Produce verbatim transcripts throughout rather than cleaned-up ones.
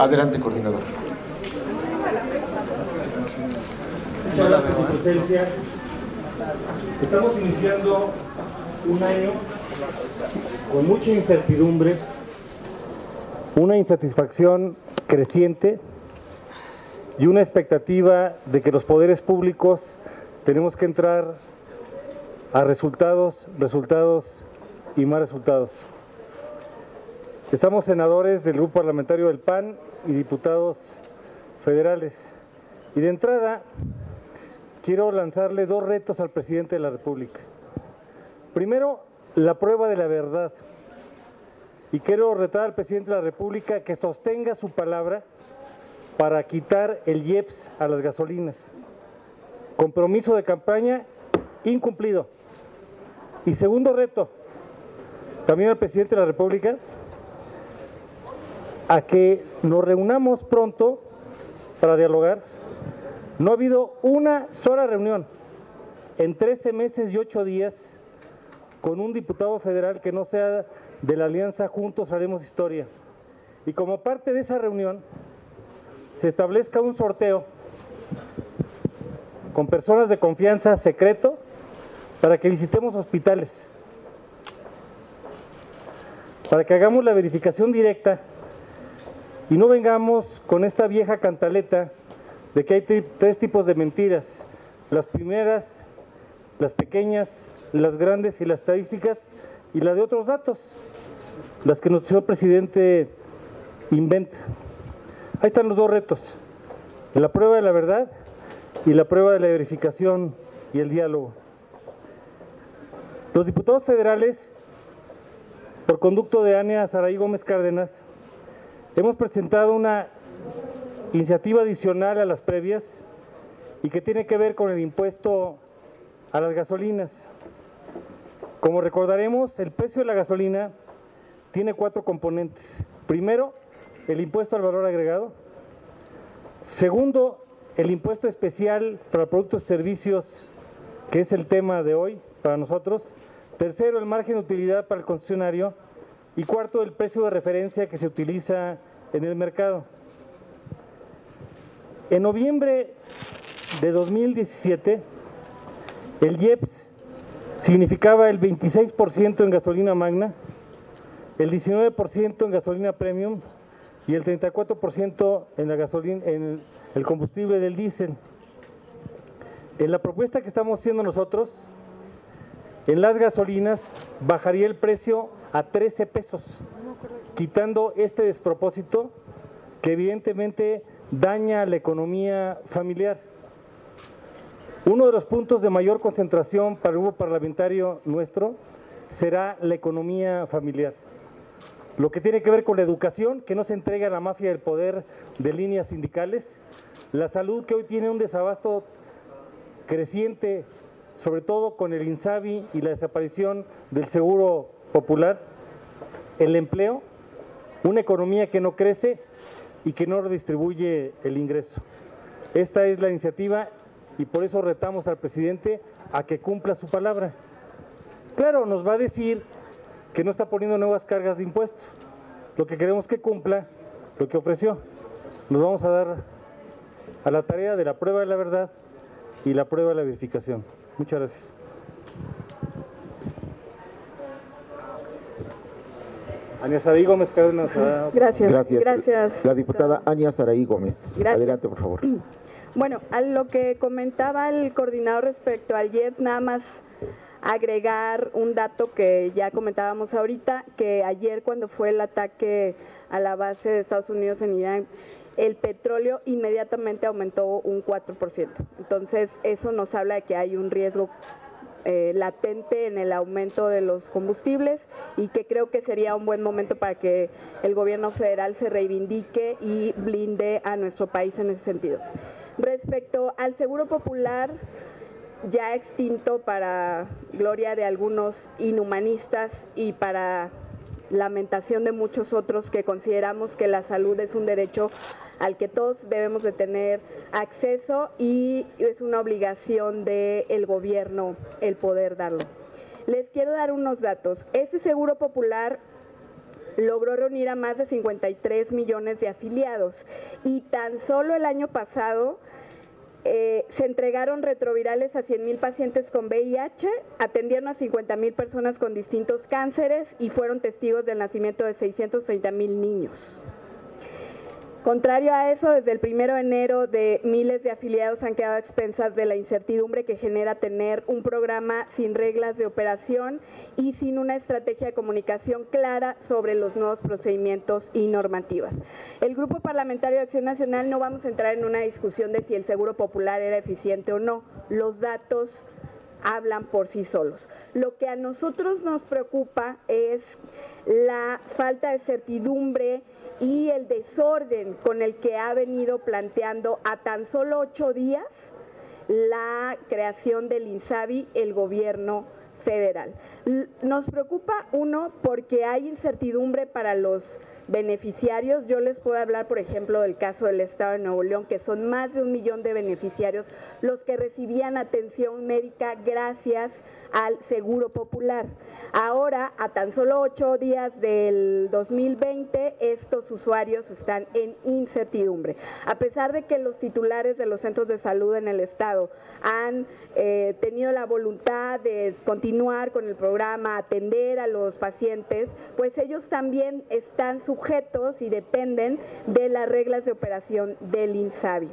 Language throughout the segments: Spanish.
Adelante, coordinador. Muchas gracias, su presencia. Estamos iniciando un año con mucha incertidumbre, una insatisfacción creciente y una expectativa de que los poderes públicos tenemos que entrar a resultados, resultados y más resultados. Estamos senadores del Grupo Parlamentario del P A N y diputados federales. Y de entrada, quiero lanzarle dos retos al presidente de la República. Primero, la prueba de la verdad. Y quiero retar al presidente de la República que sostenga su palabra para quitar el I E P S a las gasolinas. Compromiso de campaña incumplido. Y segundo reto, también al presidente de la República, a que nos reunamos pronto para dialogar. No ha habido una sola reunión en trece meses y ocho días con un diputado federal que no sea de la alianza Juntos Haremos Historia. Y como parte de esa reunión se establezca un sorteo con personas de confianza secreto para que visitemos hospitales, para que hagamos la verificación directa y no vengamos con esta vieja cantaleta de que hay tres tipos de mentiras: las primeras, las pequeñas, las grandes y las estadísticas, y la de otros datos, las que nuestro señor presidente inventa. Ahí están los dos retos: la prueba de la verdad y la prueba de la verificación y el diálogo. Los diputados federales, por conducto de Ania Saraí Gómez Cárdenas, hemos presentado una iniciativa adicional a las previas y que tiene que ver con el impuesto a las gasolinas. Como recordaremos, el precio de la gasolina tiene cuatro componentes. Primero, el impuesto al valor agregado. Segundo, el impuesto especial para productos y servicios, que es el tema de hoy para nosotros. Tercero, el margen de utilidad para el concesionario. Y cuarto, el precio de referencia que se utiliza en el mercado. En noviembre de dos mil diecisiete, el I E P S significaba el veintiséis por ciento en gasolina magna, el diecinueve por ciento en gasolina premium y el treinta y cuatro por ciento en la gasolina, en el combustible del diésel. En la propuesta que estamos haciendo nosotros, en las gasolinas bajaría el precio a trece pesos, quitando este despropósito que evidentemente daña la economía familiar. Uno de los puntos de mayor concentración para el grupo parlamentario nuestro será la economía familiar. Lo que tiene que ver con la educación, que no se entrega a la mafia del poder de líneas sindicales, la salud, que hoy tiene un desabasto creciente, sobre todo con el INSABI y la desaparición del Seguro Popular, el empleo, una economía que no crece y que no redistribuye el ingreso. Esta es la iniciativa y por eso retamos al presidente a que cumpla su palabra. Claro, nos va a decir que no está poniendo nuevas cargas de impuestos. Lo que queremos que cumpla lo que ofreció. Nos vamos a dar a la tarea de la prueba de la verdad y la prueba de la verificación. Muchas gracias. Ania Saraí Gómez Cárdenas. Gracias. Gracias. Gracias. La diputada Ania Saraí Gómez. Gracias. Adelante, por favor. Bueno, a lo que comentaba el coordinador respecto al I E P S, nada más agregar un dato que ya comentábamos ahorita, que ayer cuando fue el ataque a la base de Estados Unidos en Irán, el petróleo inmediatamente aumentó un cuatro por ciento. Entonces, eso nos habla de que hay un riesgo eh, latente en el aumento de los combustibles y que creo que sería un buen momento para que el gobierno federal se reivindique y blinde a nuestro país en ese sentido. Respecto al Seguro Popular, ya extinto para gloria de algunos inhumanistas y para lamentación de muchos otros que consideramos que la salud es un derecho al que todos debemos de tener acceso y es una obligación del gobierno el poder darlo. Les quiero dar unos datos. Este Seguro Popular logró reunir a más de cincuenta y tres millones de afiliados y tan solo el año pasado eh, se entregaron retrovirales a cien mil pacientes con V I H, atendieron a cincuenta mil personas con distintos cánceres y fueron testigos del nacimiento de seiscientos treinta mil niños. Contrario a eso, desde el primero de enero de miles de afiliados han quedado a expensas de la incertidumbre que genera tener un programa sin reglas de operación y sin una estrategia de comunicación clara sobre los nuevos procedimientos y normativas. El Grupo Parlamentario de Acción Nacional no vamos a entrar en una discusión de si el Seguro Popular era eficiente o no. Los datos hablan por sí solos. Lo que a nosotros nos preocupa es la falta de certidumbre y el desorden con el que ha venido planteando a tan solo ocho días la creación del INSABI el gobierno federal. Nos preocupa, uno, porque hay incertidumbre para los beneficiarios. Yo les puedo hablar, por ejemplo, del caso del Estado de Nuevo León, que son más de un millón de beneficiarios los que recibían atención médica gracias al Seguro Popular. Ahora, a tan solo ocho días del dos mil veinte, estos usuarios están en incertidumbre. A pesar de que los titulares de los centros de salud en el Estado han eh, tenido la voluntad de continuar con el programa, atender a los pacientes, pues ellos también están sujetos y dependen de las reglas de operación del INSABI.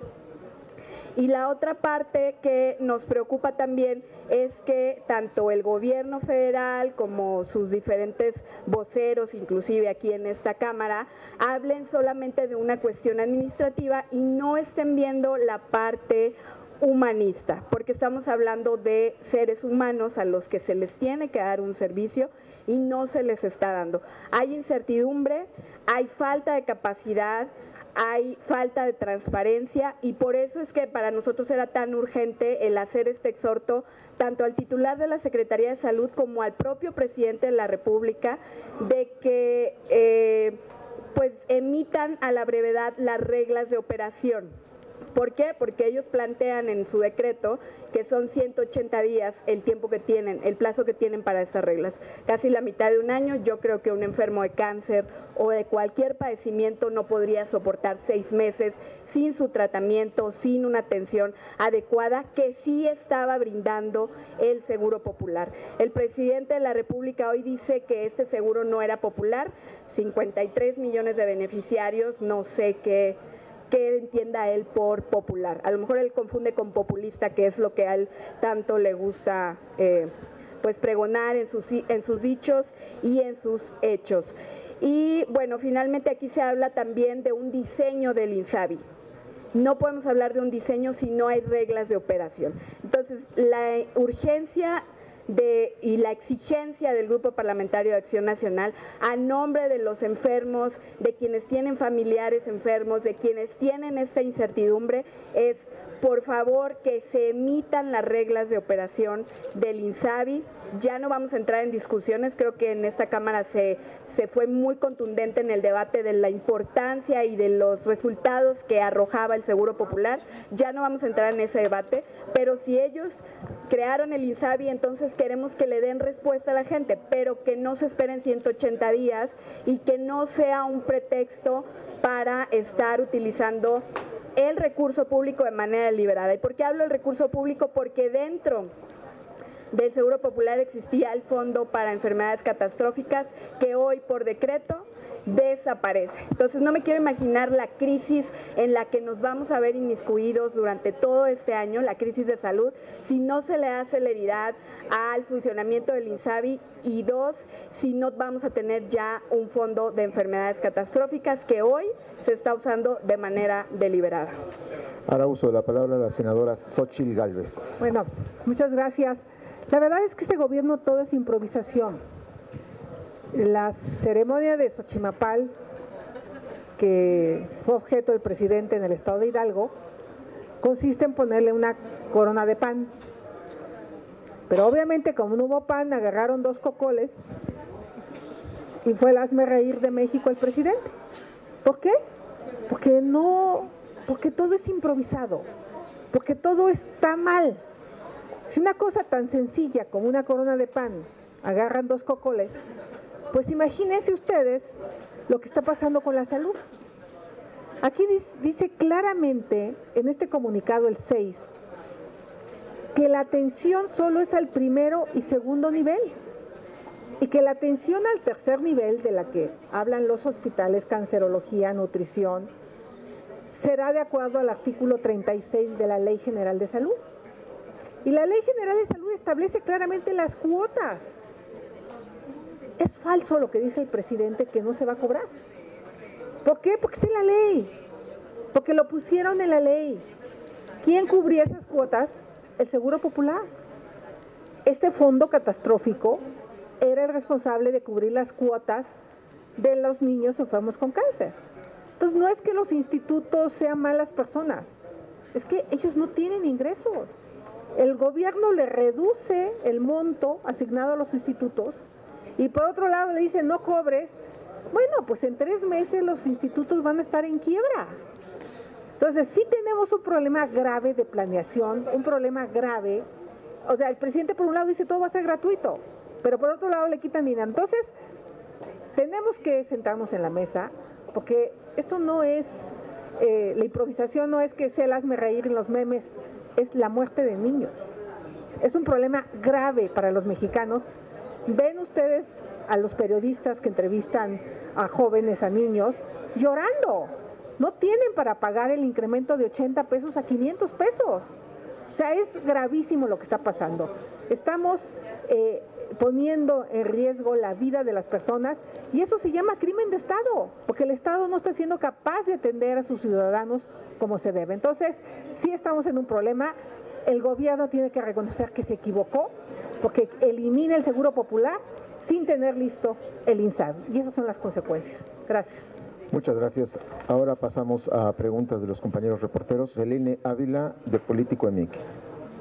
Y la otra parte que nos preocupa también es que tanto el gobierno federal como sus diferentes voceros, inclusive aquí en esta Cámara, hablen solamente de una cuestión administrativa y no estén viendo la parte humanista, porque estamos hablando de seres humanos a los que se les tiene que dar un servicio y no se les está dando. Hay incertidumbre, hay falta de capacidad, hay falta de transparencia y por eso es que para nosotros era tan urgente el hacer este exhorto tanto al titular de la Secretaría de Salud como al propio presidente de la República de que eh, pues emitan a la brevedad las reglas de operación. ¿Por qué? Porque ellos plantean en su decreto que son ciento ochenta días el tiempo que tienen, el plazo que tienen para estas reglas. Casi la mitad de un año. Yo creo que un enfermo de cáncer o de cualquier padecimiento no podría soportar seis meses sin su tratamiento, sin una atención adecuada que sí estaba brindando el Seguro Popular. El presidente de la República hoy dice que este seguro no era popular, cincuenta y tres millones de beneficiarios, no sé qué que entienda él por popular. A lo mejor él confunde con populista, que es lo que a él tanto le gusta eh, pues pregonar en sus, en sus dichos y en sus hechos. Y bueno, finalmente aquí se habla también de un diseño del INSABI. No podemos hablar de un diseño si no hay reglas de operación. Entonces, la urgencia De, y la exigencia del Grupo Parlamentario de Acción Nacional a nombre de los enfermos, de quienes tienen familiares enfermos, de quienes tienen esta incertidumbre, es por favor que se emitan las reglas de operación del INSABI. Ya no vamos a entrar en discusiones, creo que en esta Cámara se, se fue muy contundente en el debate de la importancia y de los resultados que arrojaba el Seguro Popular. Ya no vamos a entrar en ese debate, pero si ellos crearon el INSABI, entonces queremos que le den respuesta a la gente, pero que no se esperen ciento ochenta días y que no sea un pretexto para estar utilizando el recurso público de manera deliberada. ¿Y por qué hablo del recurso público? Porque dentro del Seguro Popular existía el Fondo para Enfermedades Catastróficas que hoy por decreto desaparece. Entonces no me quiero imaginar la crisis en la que nos vamos a ver inmiscuidos durante todo este año, la crisis de salud, si no se le da celeridad al funcionamiento del INSABI y dos, si no vamos a tener ya un fondo de enfermedades catastróficas que hoy se está usando de manera deliberada. Ahora uso de la palabra la senadora Xóchitl Gálvez. Bueno, muchas gracias. La verdad es que este gobierno todo es improvisación. La ceremonia de Xochimapal, que fue objeto del presidente en el estado de Hidalgo, consiste en ponerle una corona de pan. Pero obviamente como no hubo pan, agarraron dos cocoles y fue el hazme reír de México el presidente. ¿Por qué? Porque no, porque todo es improvisado, porque todo está mal. Si una cosa tan sencilla como una corona de pan agarran dos cocoles, Pues imagínense ustedes lo que está pasando con la salud. Aquí dice claramente en este comunicado el seis que la atención solo es al primero y segundo nivel y que la atención al tercer nivel, de la que hablan los hospitales, cancerología, nutrición, será de acuerdo al artículo treinta y seis de la Ley General de Salud. Y la Ley General de Salud establece claramente las cuotas. Es falso lo que dice el presidente, que no se va a cobrar. ¿Por qué? Porque está en la ley, porque lo pusieron en la ley. ¿Quién cubría esas cuotas? El Seguro Popular. Este fondo catastrófico era el responsable de cubrir las cuotas de los niños enfermos con cáncer. Entonces no es que los institutos sean malas personas, es que ellos no tienen ingresos. El gobierno le reduce el monto asignado a los institutos y por otro lado le dice no cobres. Bueno, pues en tres meses los institutos van a estar en quiebra. Entonces sí tenemos un problema grave de planeación, un problema grave. O sea, el presidente por un lado dice todo va a ser gratuito, pero por otro lado le quitan dinero. Entonces tenemos que sentarnos en la mesa, porque esto no es, eh, la improvisación no es que sea el hazme reír en los memes, es la muerte de niños. Es un problema grave para los mexicanos. Ven ustedes a los periodistas que entrevistan a jóvenes, a niños, llorando. No tienen para pagar el incremento de ochenta pesos a quinientos pesos. O sea, es gravísimo lo que está pasando. Estamos eh, poniendo en riesgo la vida de las personas y eso se llama crimen de Estado, porque el Estado no está siendo capaz de atender a sus ciudadanos como se debe. Entonces, sí estamos en un problema. El gobierno tiene que reconocer que se equivocó, porque elimina el Seguro Popular sin tener listo el INSABI. Y esas son las consecuencias. Gracias. Muchas gracias. Ahora pasamos a preguntas de los compañeros reporteros. Selene Ávila, de Político M X.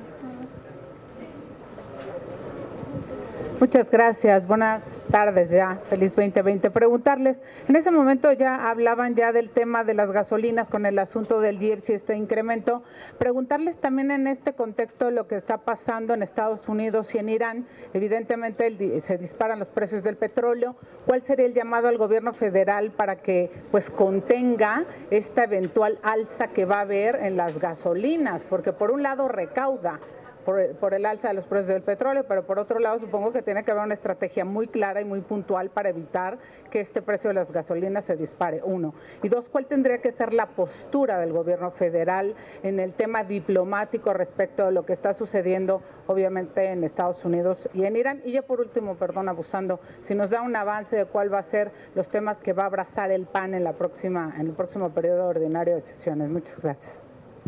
Muchas gracias. Buenas tardes ya. Feliz veinte veinte. Preguntarles, en ese momento ya hablaban ya del tema de las gasolinas con el asunto del I E P S y este incremento. Preguntarles también en este contexto lo que está pasando en Estados Unidos y en Irán. Evidentemente el, se disparan los precios del petróleo. ¿Cuál sería el llamado al gobierno federal para que pues contenga esta eventual alza que va a haber en las gasolinas? Porque por un lado recauda Por, por el alza de los precios del petróleo, pero por otro lado supongo que tiene que haber una estrategia muy clara y muy puntual para evitar que este precio de las gasolinas se dispare, uno. Y dos, ¿cuál tendría que ser la postura del gobierno federal en el tema diplomático respecto de lo que está sucediendo obviamente en Estados Unidos y en Irán? Y ya por último, perdón, abusando, si nos da un avance de cuál va a ser los temas que va a abrazar el P A N en, la próxima, en el próximo periodo ordinario de sesiones. Muchas gracias.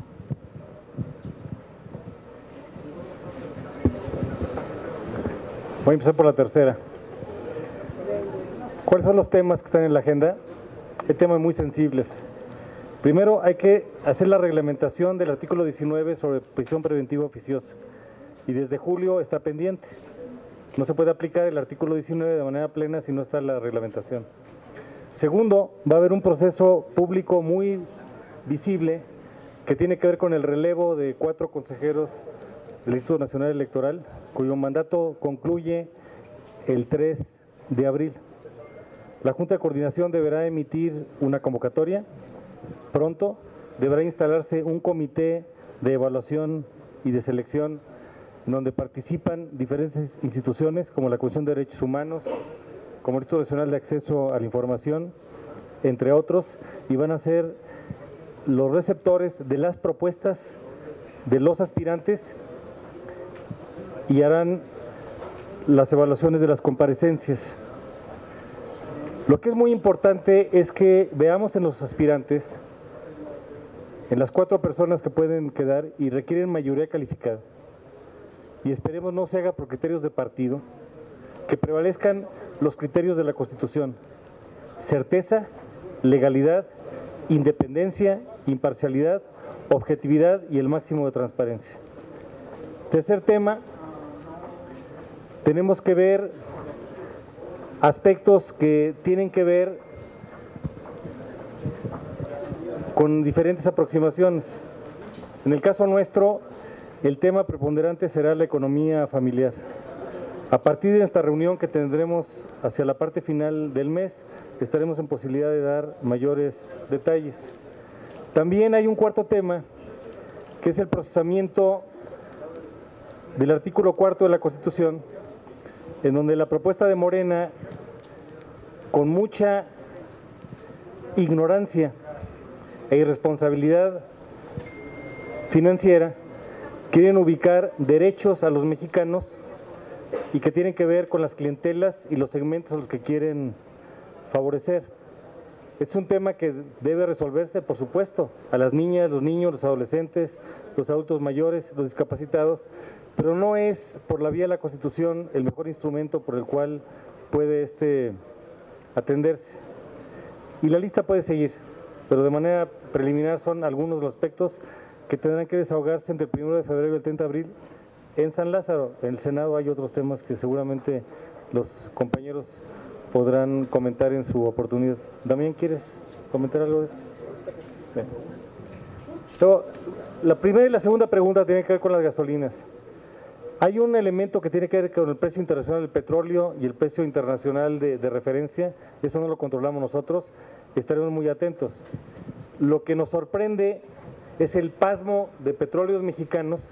Voy a empezar por la tercera. ¿Cuáles son los temas que están en la agenda? Hay temas muy sensibles. Primero, hay que hacer la reglamentación del artículo diecinueve sobre prisión preventiva oficiosa. Y desde julio está pendiente. No se puede aplicar el artículo diecinueve de manera plena si no está la reglamentación. Segundo, va a haber un proceso público muy visible que tiene que ver con el relevo de cuatro consejeros del Instituto Nacional Electoral, cuyo mandato concluye el tres de abril. La Junta de Coordinación deberá emitir una convocatoria pronto, deberá instalarse un comité de evaluación y de selección donde participan diferentes instituciones como la Comisión de Derechos Humanos, como el Instituto Nacional de Acceso a la Información, entre otros, y van a ser los receptores de las propuestas de los aspirantes y harán las evaluaciones de las comparecencias. Lo que es muy importante es que veamos en los aspirantes, en las cuatro personas que pueden quedar y requieren mayoría calificada, y esperemos no se haga por criterios de partido, que prevalezcan los criterios de la Constitución: certeza, legalidad, independencia, imparcialidad, objetividad y el máximo de transparencia. Tercer tema, tenemos que ver aspectos que tienen que ver con diferentes aproximaciones. En el caso nuestro, el tema preponderante será la economía familiar. A partir de esta reunión que tendremos hacia la parte final del mes, estaremos en posibilidad de dar mayores detalles. También hay un cuarto tema, que es el procesamiento del artículo cuarto de la Constitución, en donde la propuesta de Morena, con mucha ignorancia e irresponsabilidad financiera, quieren ubicar derechos a los mexicanos y que tienen que ver con las clientelas y los segmentos a los que quieren favorecer. Es un tema que debe resolverse, por supuesto, a las niñas, los niños, los adolescentes, los adultos mayores, los discapacitados, pero no es por la vía de la Constitución el mejor instrumento por el cual puede este atenderse. Y la lista puede seguir, pero de manera preliminar son algunos de los aspectos que tendrán que desahogarse entre el primero de febrero y el treinta de abril en San Lázaro. En el Senado hay otros temas que seguramente los compañeros podrán comentar en su oportunidad. Damián, ¿quieres comentar algo de esto? Bien. So, la primera y la segunda pregunta tienen que ver con las gasolinas. Hay un elemento que tiene que ver con el precio internacional del petróleo y el precio internacional de, de referencia. Eso no lo controlamos nosotros, estaremos muy atentos. Lo que nos sorprende es el pasmo de petróleos mexicanos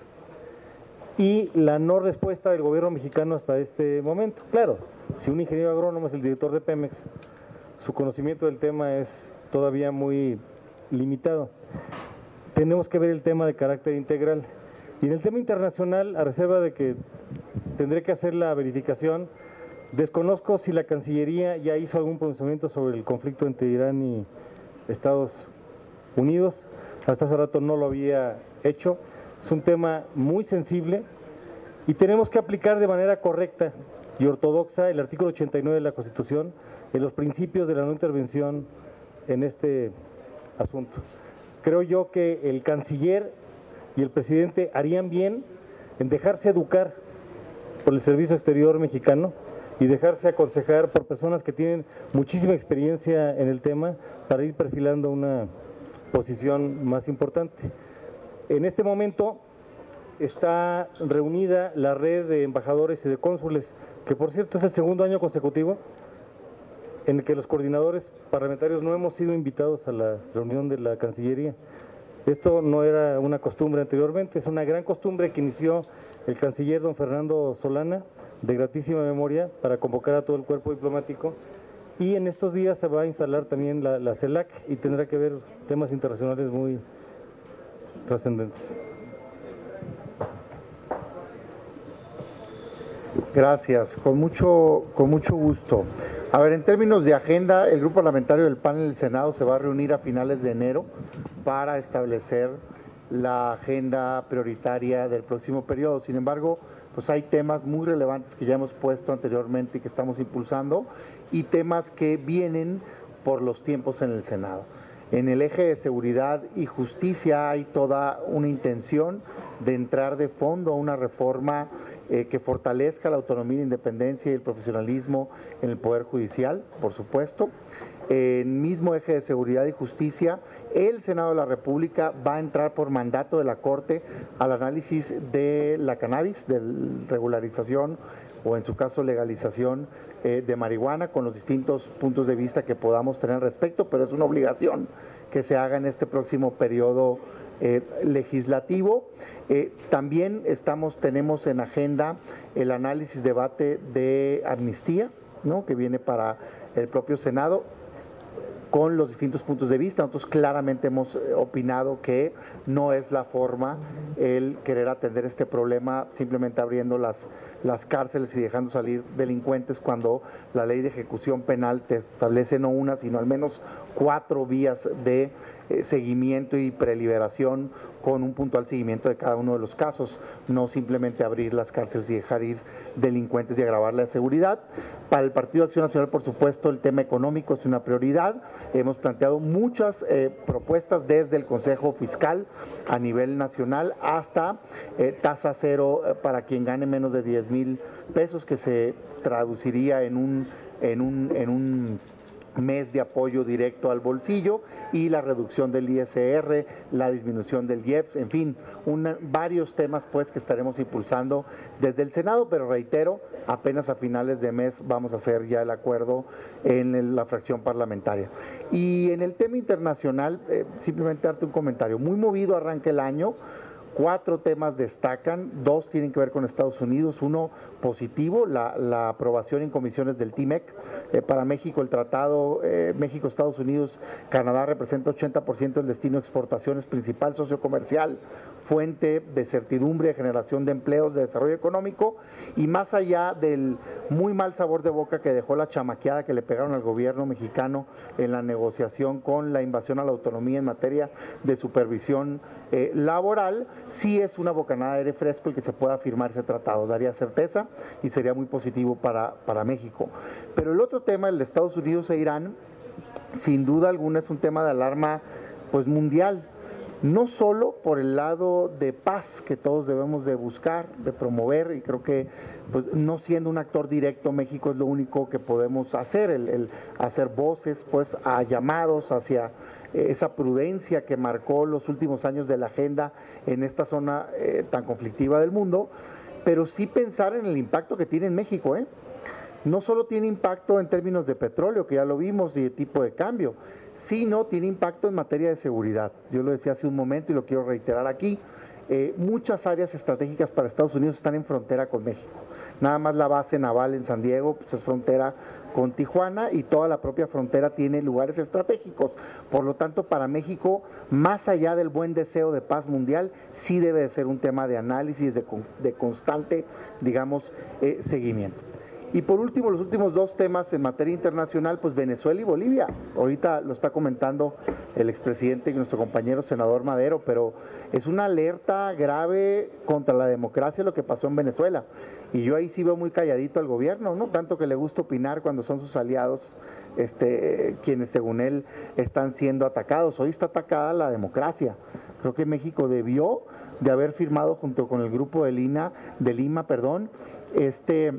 y la no respuesta del gobierno mexicano hasta este momento. Claro, si un ingeniero agrónomo es el director de Pemex, su conocimiento del tema es todavía muy limitado. Tenemos que ver el tema de carácter integral. Y en el tema internacional, a reserva de que tendré que hacer la verificación, desconozco si la Cancillería ya hizo algún pronunciamiento sobre el conflicto entre Irán y Estados Unidos. Hasta hace rato no lo había hecho. Es un tema muy sensible y tenemos que aplicar de manera correcta y ortodoxa el artículo ochenta y nueve de la Constitución en los principios de la no intervención en este asunto. Creo yo que el canciller y el presidente harían bien en dejarse educar por el Servicio Exterior mexicano y dejarse aconsejar por personas que tienen muchísima experiencia en el tema para ir perfilando una posición más importante. En este momento está reunida la red de embajadores y de cónsules, que por cierto es el segundo año consecutivo en el que los coordinadores parlamentarios no hemos sido invitados a la reunión de la Cancillería. Esto no era una costumbre anteriormente, es una gran costumbre que inició el canciller don Fernando Solana, de gratísima memoria, para convocar a todo el cuerpo diplomático. Y en estos días se va a instalar también la, la CELAC y tendrá que ver temas internacionales muy trascendentes. Gracias, con mucho, con mucho gusto. A ver, en términos de agenda, el grupo parlamentario del P A N en el Senado se va a reunir a finales de enero para establecer la agenda prioritaria del próximo periodo. Sin embargo, pues hay temas muy relevantes que ya hemos puesto anteriormente y que estamos impulsando, y temas que vienen por los tiempos en el Senado. En el eje de seguridad y justicia hay toda una intención de entrar de fondo a una reforma eh, que fortalezca la autonomía, la independencia y el profesionalismo en el Poder Judicial, por supuesto. En el mismo eje de seguridad y justicia, el Senado de la República va a entrar por mandato de la Corte al análisis de la cannabis, de regularización o en su caso legalización eh, de marihuana, con los distintos puntos de vista que podamos tener al respecto, pero es una obligación que se haga en este próximo periodo eh, legislativo. Eh, también estamos, tenemos en agenda el análisis, debate de amnistía, ¿no?, que viene para el propio Senado, con los distintos puntos de vista. Nosotros claramente hemos opinado que no es la forma el querer atender este problema simplemente abriendo las, las cárceles y dejando salir delincuentes, cuando la ley de ejecución penal te establece no una, sino al menos cuatro vías de eh, seguimiento y preliberación, con un puntual seguimiento de cada uno de los casos, no simplemente abrir las cárceles y dejar ir delincuentes y agravar la seguridad. Para el Partido Acción Nacional, por supuesto, el tema económico es una prioridad. Hemos planteado muchas eh, propuestas desde el Consejo Fiscal a nivel nacional hasta eh, tasa cero eh, para quien gane menos de diez mil pesos, que se traduciría en un, en un, en un mes de apoyo directo al bolsillo y la reducción del I S R, la disminución del I E P S, en fin, una, varios temas pues que estaremos impulsando desde el Senado, pero reitero, apenas a finales de mes vamos a hacer ya el acuerdo en el, la fracción parlamentaria. Y en el tema internacional, eh, simplemente darte un comentario, muy movido arranca el año. Cuatro temas destacan, dos tienen que ver con Estados Unidos, uno positivo, la, la aprobación en comisiones del T M E C. Eh, para México el tratado eh, México, Estados Unidos, Canadá representa ochenta por ciento del destino de exportaciones, principal socio comercial, fuente de certidumbre, de generación de empleos, de desarrollo económico, y más allá del muy mal sabor de boca que dejó la chamaqueada que le pegaron al gobierno mexicano en la negociación con la invasión a la autonomía en materia de supervisión eh, laboral, sí es una bocanada de aire fresco el que se pueda firmar ese tratado, daría certeza y sería muy positivo para, para México. Pero el otro tema, el de Estados Unidos e Irán, sin duda alguna es un tema de alarma pues mundial, no solo por el lado de paz que todos debemos de buscar, de promover, y creo que pues no siendo un actor directo México es lo único que podemos hacer, el, el hacer voces pues a llamados hacia esa prudencia que marcó los últimos años de la agenda en esta zona eh, tan conflictiva del mundo, pero sí pensar en el impacto que tiene en México, ¿eh? No solo tiene impacto en términos de petróleo, que ya lo vimos, y de tipo de cambio, sino tiene impacto en materia de seguridad. Yo lo decía hace un momento y lo quiero reiterar aquí, eh, muchas áreas estratégicas para Estados Unidos están en frontera con México. Nada más la base naval en San Diego pues es frontera con Tijuana y toda la propia frontera tiene lugares estratégicos. Por lo tanto, para México, más allá del buen deseo de paz mundial, sí debe de ser un tema de análisis, de, de constante, digamos, eh, seguimiento. Y por último, los últimos dos temas en materia internacional, pues Venezuela y Bolivia. Ahorita lo está comentando el expresidente y nuestro compañero senador Madero, pero es una alerta grave contra la democracia lo que pasó en Venezuela. Y yo ahí sí veo muy calladito al gobierno, no tanto que le gusta opinar cuando son sus aliados, este, quienes según él están siendo atacados. Hoy está atacada la democracia. Creo que México debió de haber firmado junto con el grupo de Lima, de Lima, perdón, este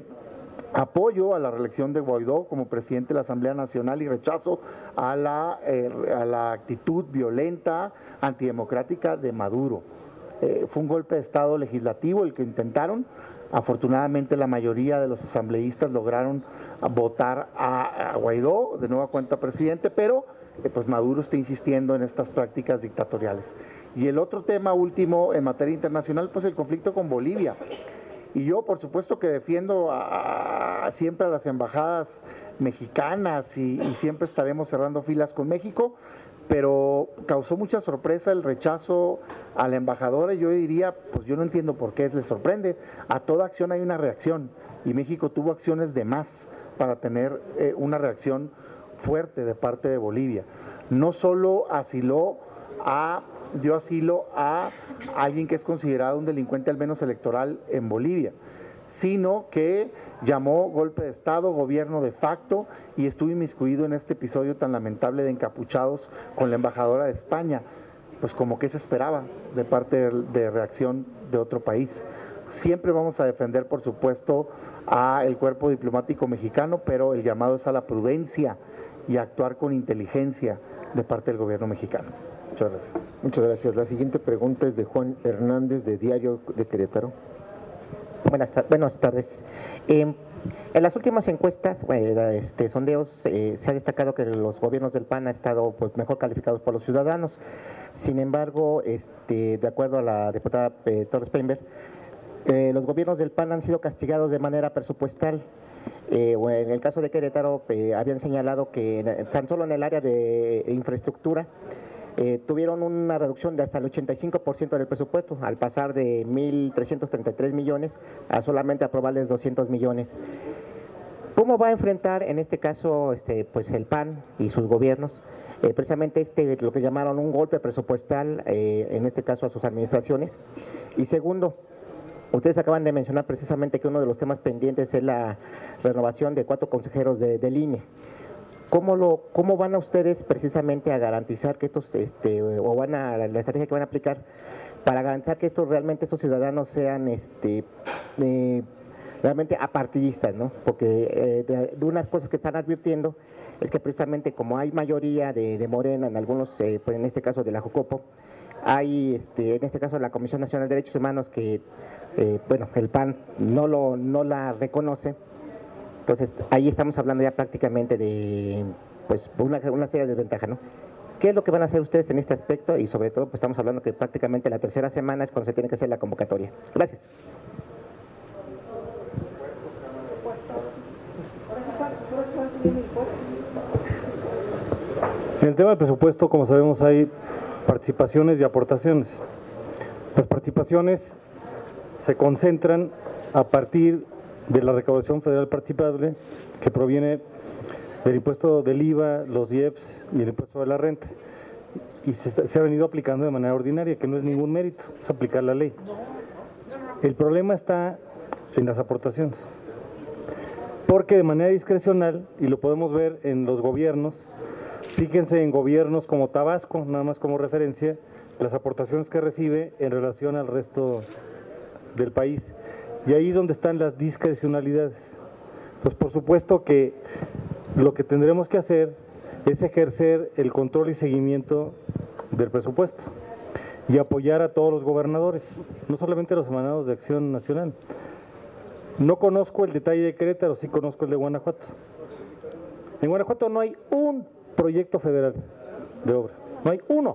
apoyo a la reelección de Guaidó como presidente de la Asamblea Nacional y rechazo a la, eh, a la actitud violenta, antidemocrática de Maduro. Eh, fue un golpe de Estado legislativo el que intentaron. Afortunadamente la mayoría de los asambleístas lograron votar a, a Guaidó, de nueva cuenta presidente, pero eh, pues Maduro está insistiendo en estas prácticas dictatoriales. Y el otro tema último en materia internacional, pues el conflicto con Bolivia. Y yo, por supuesto, que defiendo a, a, siempre a las embajadas mexicanas y, y siempre estaremos cerrando filas con México, pero causó mucha sorpresa el rechazo a la embajadora y yo diría, pues yo no entiendo por qué le sorprende. A toda acción hay una reacción y México tuvo acciones de más para tener eh, una reacción fuerte de parte de Bolivia. No solo asiló a... dio asilo a alguien que es considerado un delincuente al menos electoral en Bolivia, sino que llamó golpe de Estado, gobierno de facto, y estuvo inmiscuido en este episodio tan lamentable de encapuchados con la embajadora de España, pues como que se esperaba de parte de, de reacción de otro país. Siempre vamos a defender, por supuesto, a el cuerpo diplomático mexicano, pero el llamado es a la prudencia y a actuar con inteligencia de parte del gobierno mexicano. Muchas gracias. Muchas gracias. La siguiente pregunta es de Juan Hernández, de Diario de Querétaro. Buenas, buenas tardes. Eh, en las últimas encuestas, bueno, este, sondeos, eh, se ha destacado que los gobiernos del P A N han estado pues, mejor calificados por los ciudadanos. Sin embargo, este, de acuerdo a la diputada eh, Torres Peinberg, eh, los gobiernos del P A N han sido castigados de manera presupuestal. Eh, en el caso de Querétaro, eh, habían señalado que tan solo en el área de infraestructura, Eh, tuvieron una reducción de hasta el ochenta y cinco por ciento del presupuesto, al pasar de mil trescientos treinta y tres millones a solamente aprobarles doscientos millones. ¿Cómo va a enfrentar en este caso este, pues el P A N y sus gobiernos eh, precisamente este, lo que llamaron un golpe presupuestal, eh, en este caso a sus administraciones? Y segundo, ustedes acaban de mencionar precisamente que uno de los temas pendientes es la renovación de cuatro consejeros de, del I N E. ¿Cómo, lo, ¿Cómo van a ustedes precisamente a garantizar que estos, este, o van a, la estrategia que van a aplicar para garantizar que estos realmente estos ciudadanos sean este, eh, realmente apartidistas, ¿no? Porque eh, de, de unas cosas que están advirtiendo es que precisamente como hay mayoría de, de Morena en algunos, eh, pues en este caso de la Jucopo, hay este, en este caso la Comisión Nacional de Derechos Humanos que, eh, bueno, el P A N no, lo, no la reconoce. Entonces ahí estamos hablando ya prácticamente de pues una, una serie de desventajas, ¿no? ¿Qué es lo que van a hacer ustedes en este aspecto? Y sobre todo, pues estamos hablando que prácticamente la tercera semana es cuando se tiene que hacer la convocatoria. Gracias. En el tema del presupuesto, como sabemos, hay participaciones y aportaciones. Las participaciones se concentran a partir de la recaudación federal participable que proviene del impuesto del I V A, los I E P S y el impuesto de la renta. Y se, se ha venido aplicando de manera ordinaria, que no es ningún mérito, es aplicar la ley. El problema está en las aportaciones, porque de manera discrecional, y lo podemos ver en los gobiernos, fíjense en gobiernos como Tabasco, nada más como referencia, las aportaciones que recibe en relación al resto del país. Y ahí es donde están las discrecionalidades. Entonces, por supuesto que lo que tendremos que hacer es ejercer el control y seguimiento del presupuesto y apoyar a todos los gobernadores, no solamente a los emanados de Acción Nacional. No conozco el detalle de Querétaro, sí conozco el de Guanajuato. En Guanajuato no hay un proyecto federal de obra, no hay uno.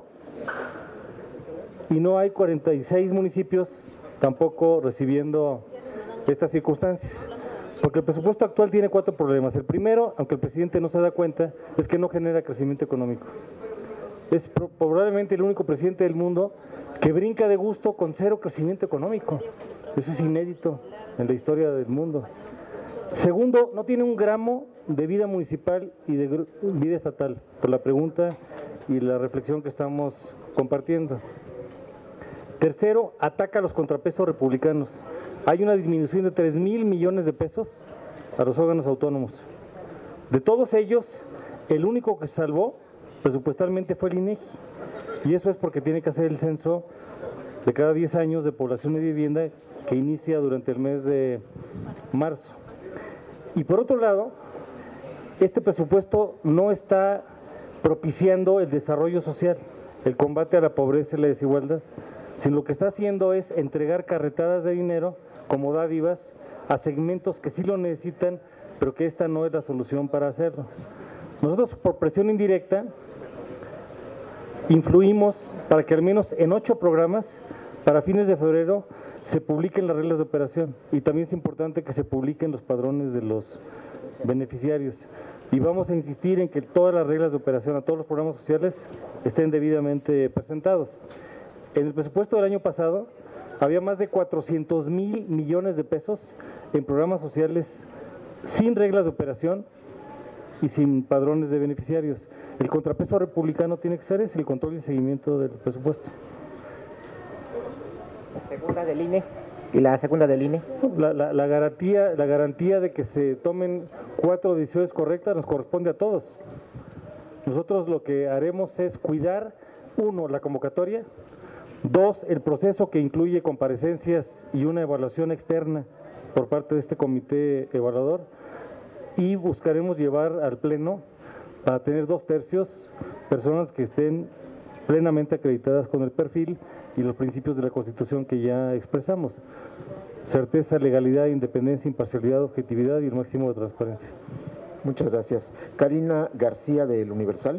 Y no hay cuarenta y seis municipios tampoco recibiendo estas circunstancias. Porque el presupuesto actual tiene cuatro problemas. El primero, aunque el presidente no se da cuenta, es que no genera crecimiento económico. Es probablemente el único presidente del mundo que brinca de gusto con cero crecimiento económico. Eso es inédito en la historia del mundo. Segundo, no tiene un gramo de vida municipal y de vida estatal, por la pregunta y la reflexión que estamos compartiendo. Tercero, ataca a los contrapesos republicanos. Hay una disminución de tres mil millones de pesos a los órganos autónomos. De todos ellos, el único que se salvó presupuestalmente fue el INEGI. Y eso es porque tiene que hacer el censo de cada diez años de población y vivienda que inicia durante el mes de marzo. Y por otro lado, este presupuesto no está propiciando el desarrollo social, el combate a la pobreza y la desigualdad, sino lo que está haciendo es entregar carretadas de dinero como dádivas a segmentos que sí lo necesitan, pero que esta no es la solución para hacerlo. Nosotros, por presión indirecta, influimos para que al menos en ocho programas, para fines de febrero, se publiquen las reglas de operación, y también es importante que se publiquen los padrones de los beneficiarios. Y vamos a insistir en que todas las reglas de operación a todos los programas sociales estén debidamente presentados. En el presupuesto del año pasado había más de cuatrocientos mil millones de pesos en programas sociales sin reglas de operación y sin padrones de beneficiarios. El contrapeso republicano tiene que ser ese, el control y seguimiento del presupuesto. La segunda del I N E y la segunda del I N E. La, la, la, garantía, la garantía de que se tomen cuatro decisiones correctas nos corresponde a todos. Nosotros lo que haremos es cuidar, uno, la convocatoria, dos, el proceso que incluye comparecencias y una evaluación externa por parte de este comité evaluador, y buscaremos llevar al Pleno para tener dos tercios personas que estén plenamente acreditadas con el perfil y los principios de la Constitución que ya expresamos: certeza, legalidad, independencia, imparcialidad, objetividad y el máximo de transparencia. Muchas gracias. Karina García, del Universal.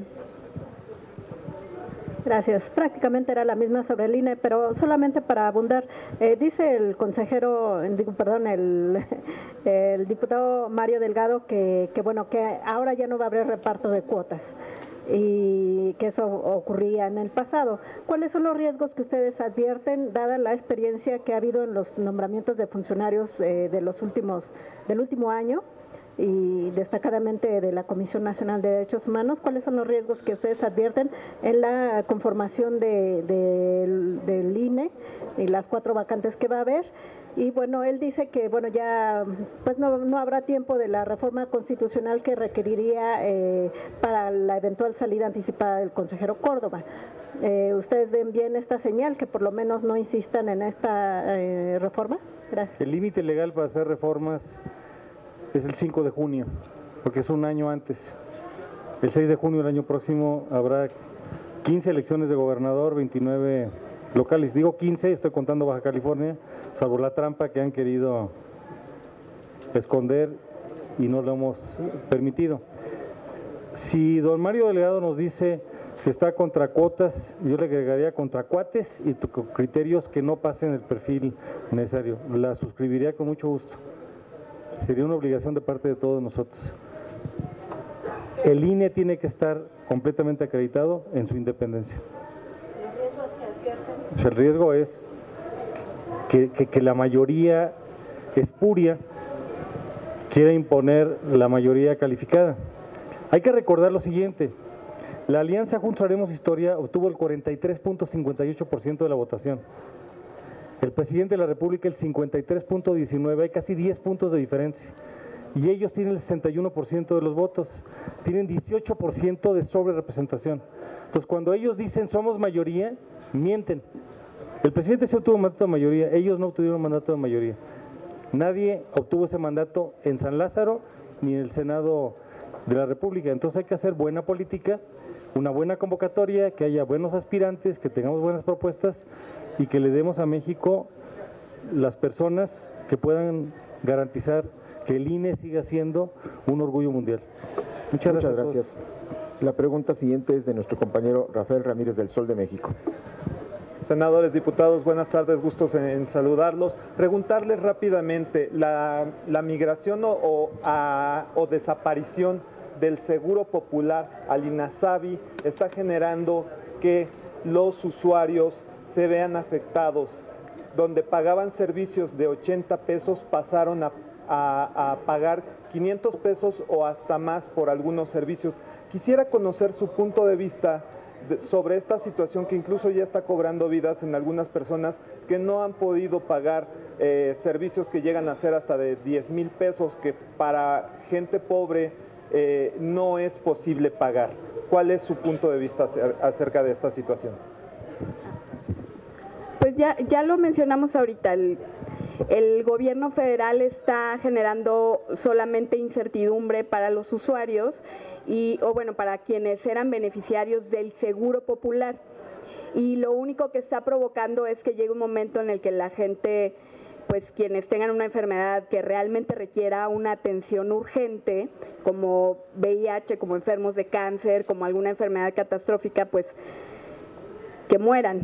Gracias. Prácticamente era la misma sobre el I N E, pero solamente para abundar, eh, dice el consejero, digo, perdón, el, el diputado Mario Delgado que, que bueno, que ahora ya no va a haber reparto de cuotas y que eso ocurría en el pasado. ¿Cuáles son los riesgos que ustedes advierten, dada la experiencia que ha habido en los nombramientos de funcionarios eh, de los últimos, del último año, y destacadamente de la Comisión Nacional de Derechos Humanos? ¿Cuáles son los riesgos que ustedes advierten en la conformación de, de, del I N E y las cuatro vacantes que va a haber? Y bueno, él dice que bueno, ya pues no, no habrá tiempo de la reforma constitucional que requeriría eh, para la eventual salida anticipada del consejero Córdoba. Eh, ¿Ustedes ven bien esta señal, que por lo menos no insistan en esta eh, reforma? Gracias. El límite legal para hacer reformas es el cinco de junio, porque es un año antes. El seis de junio del año próximo habrá quince elecciones de gobernador, veintinueve locales. Digo quince, estoy contando Baja California, salvo la trampa que han querido esconder y no lo hemos permitido. Si don Mario Delgado nos dice que está contra cuotas, yo le agregaría contra cuates y criterios que no pasen el perfil necesario. La suscribiría con mucho gusto. Sería una obligación de parte de todos nosotros. El I N E tiene que estar completamente acreditado en su independencia. El riesgo es que, que, que la mayoría espuria quiera imponer la mayoría calificada. Hay que recordar lo siguiente: la Alianza Juntos Haremos Historia obtuvo el cuarenta y tres punto cincuenta y ocho por ciento de la votación. El presidente de la República el cincuenta y tres punto diecinueve, hay casi diez puntos de diferencia. Y ellos tienen el sesenta y uno por ciento de los votos, tienen dieciocho por ciento de sobrerepresentación. Entonces, cuando ellos dicen somos mayoría, mienten. El presidente sí obtuvo un mandato de mayoría, ellos no obtuvieron un mandato de mayoría. Nadie obtuvo ese mandato en San Lázaro ni en el Senado de la República. Entonces hay que hacer buena política, una buena convocatoria, que haya buenos aspirantes, que tengamos buenas propuestas y que le demos a México las personas que puedan garantizar que el I N E siga siendo un orgullo mundial. Muchas, Muchas gracias. gracias. La pregunta siguiente es de nuestro compañero Rafael Ramírez del Sol de México. Senadores, diputados, buenas tardes, gustos en, en saludarlos. Preguntarles rápidamente, la, la migración o, o, a, o desaparición del Seguro Popular al INASABI está generando que los usuarios se vean afectados. Donde pagaban servicios de ochenta pesos pasaron a, a, a pagar quinientos pesos o hasta más por algunos servicios. Quisiera conocer su punto de vista sobre esta situación que incluso ya está cobrando vidas en algunas personas que no han podido pagar eh, servicios que llegan a ser hasta de diez mil pesos, que para gente pobre eh, no es posible pagar. ¿Cuál es su punto de vista acerca de esta situación? Pues ya, ya lo mencionamos ahorita, el, el gobierno federal está generando solamente incertidumbre para los usuarios y, o bueno, para quienes eran beneficiarios del Seguro Popular. Y lo único que está provocando es que llegue un momento en el que la gente, pues quienes tengan una enfermedad que realmente requiera una atención urgente, como V I H, como enfermos de cáncer, como alguna enfermedad catastrófica, pues que mueran.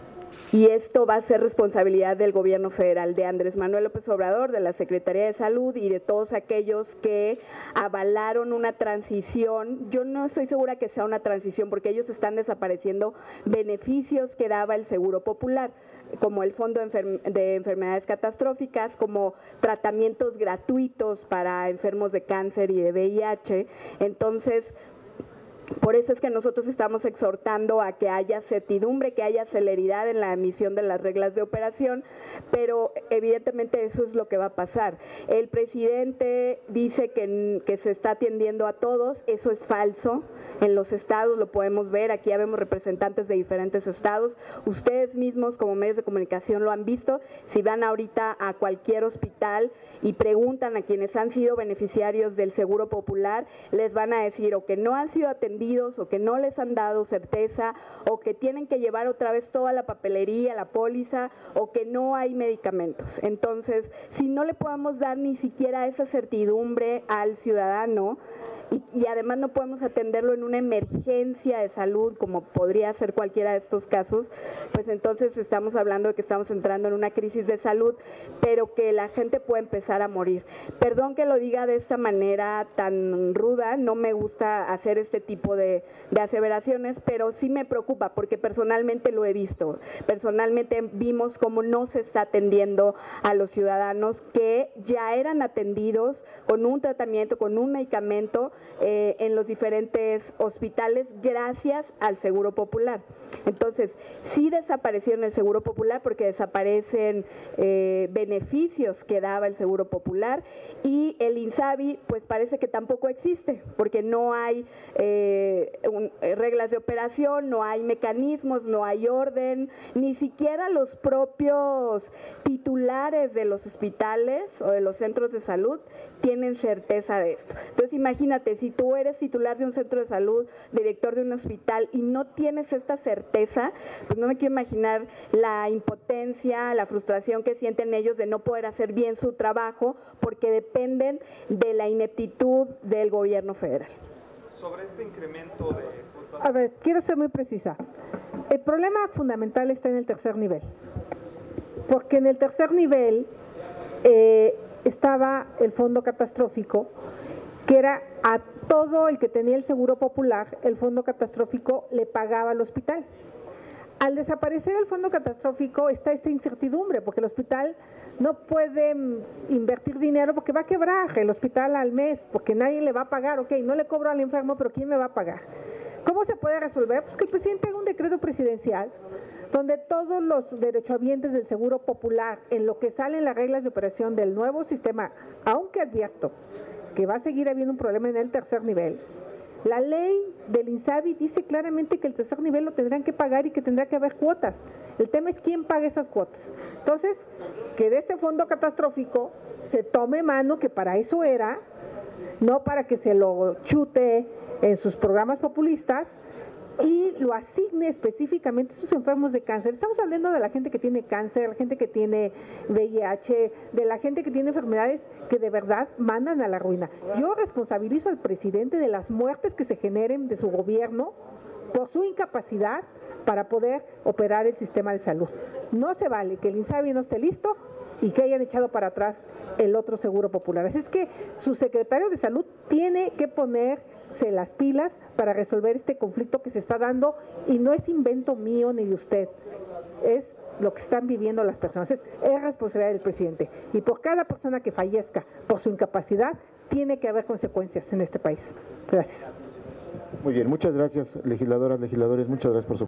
Y esto va a ser responsabilidad del gobierno federal, de Andrés Manuel López Obrador, de la Secretaría de Salud y de todos aquellos que avalaron una transición. Yo no estoy segura que sea una transición porque ellos están desapareciendo beneficios que daba el Seguro Popular, como el Fondo de, Enferm- de Enfermedades Catastróficas, como tratamientos gratuitos para enfermos de cáncer y de V I H. Entonces, por eso es que nosotros estamos exhortando a que haya certidumbre, que haya celeridad en la emisión de las reglas de operación, pero evidentemente eso es lo que va a pasar. El presidente dice que, que se está atendiendo a todos, eso es falso. En los estados lo podemos ver, aquí ya vemos representantes de diferentes estados. Ustedes mismos como medios de comunicación lo han visto. Si van ahorita a cualquier hospital y preguntan a quienes han sido beneficiarios del Seguro Popular, les van a decir o que no han sido atendidos o que no les han dado certeza o que tienen que llevar otra vez toda la papelería, la póliza o que no hay medicamentos. Entonces, si no le podemos dar ni siquiera esa certidumbre al ciudadano, Y, y además no podemos atenderlo en una emergencia de salud, como podría ser cualquiera de estos casos, pues entonces estamos hablando de que estamos entrando en una crisis de salud, pero que la gente puede empezar a morir. Perdón que lo diga de esta manera tan ruda, no me gusta hacer este tipo de, de aseveraciones, pero sí me preocupa porque personalmente lo he visto. Personalmente vimos cómo no se está atendiendo a los ciudadanos que ya eran atendidos con un tratamiento, con un medicamento, Eh, en los diferentes hospitales gracias al Seguro Popular. Entonces, sí desaparecieron el Seguro Popular porque desaparecen eh, beneficios que daba el Seguro Popular y el INSABI pues parece que tampoco existe porque no hay eh, un, eh, reglas de operación, no hay mecanismos, no hay orden, ni siquiera los propios titulares de los hospitales o de los centros de salud tienen certeza de esto. Entonces, imagínate, porque si tú eres titular de un centro de salud, director de un hospital y no tienes esta certeza, pues no me quiero imaginar la impotencia, la frustración que sienten ellos de no poder hacer bien su trabajo porque dependen de la ineptitud del gobierno federal. Sobre este incremento de... A ver, quiero ser muy precisa. El problema fundamental está en el tercer nivel, porque en el tercer nivel eh, estaba el fondo catastrófico, que era a todo el que tenía el seguro popular, el fondo catastrófico le pagaba al hospital. Al desaparecer el fondo catastrófico está esta incertidumbre, porque el hospital no puede invertir dinero porque va a quebrar el hospital al mes, porque nadie le va a pagar. Ok, no le cobro al enfermo, pero ¿quién me va a pagar? ¿Cómo se puede resolver? Pues que el presidente haga un decreto presidencial donde todos los derechohabientes del seguro popular, en lo que salen las reglas de operación del nuevo sistema, aunque advierto que va a seguir habiendo un problema en el tercer nivel, la ley del INSABI dice claramente que el tercer nivel lo tendrán que pagar y que tendrá que haber cuotas. El tema es quién paga esas cuotas. Entonces, que de este fondo catastrófico se tome mano, que para eso era, no para que se lo chute en sus programas populistas, y lo asigne específicamente a estos enfermos de cáncer. Estamos hablando de la gente que tiene cáncer, la gente que tiene V I H, de la gente que tiene enfermedades que de verdad mandan a la ruina. Yo responsabilizo al presidente de las muertes que se generen de su gobierno por su incapacidad para poder operar el sistema de salud. No se vale que el INSABI no esté listo y que hayan echado para atrás el otro seguro popular. Así es que su secretario de salud tiene que ponerse las pilas para resolver este conflicto que se está dando, y no es invento mío ni de usted, es lo que están viviendo las personas, es, es responsabilidad del presidente, y por cada persona que fallezca por su incapacidad tiene que haber consecuencias en este país. Gracias. Muy bien, muchas gracias, legisladoras, legisladores, muchas gracias por su